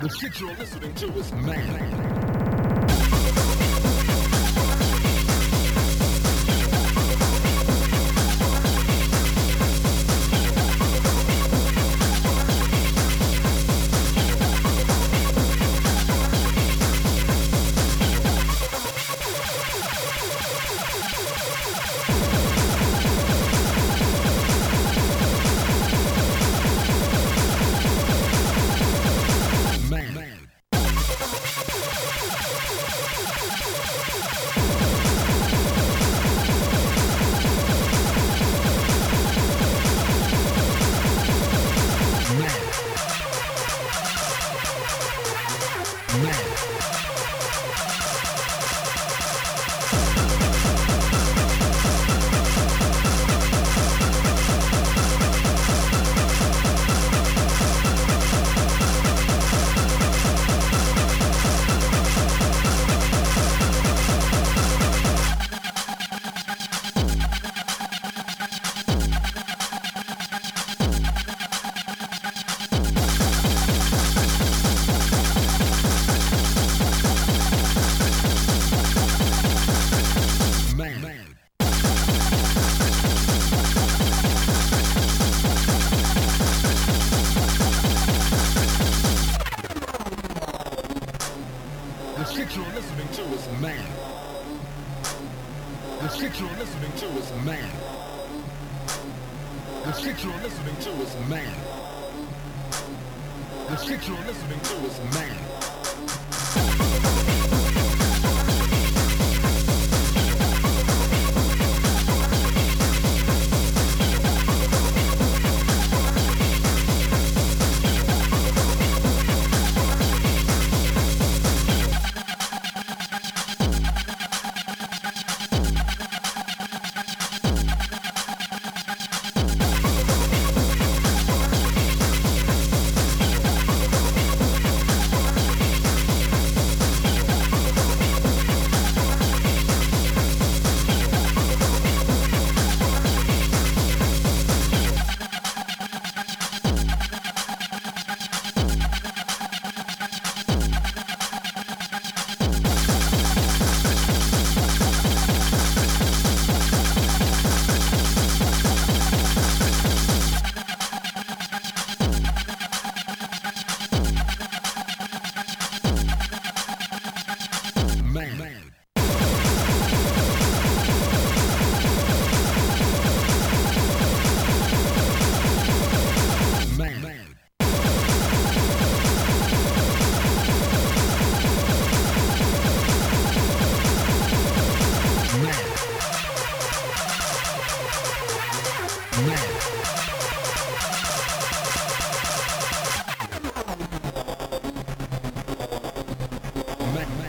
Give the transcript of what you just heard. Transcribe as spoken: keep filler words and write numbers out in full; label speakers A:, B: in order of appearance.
A: The shit you're listening to is man. The shit you're listening to is man. The shit you're listening to is man. The shit you're listening to is man. The shit you're listening to is man. Man.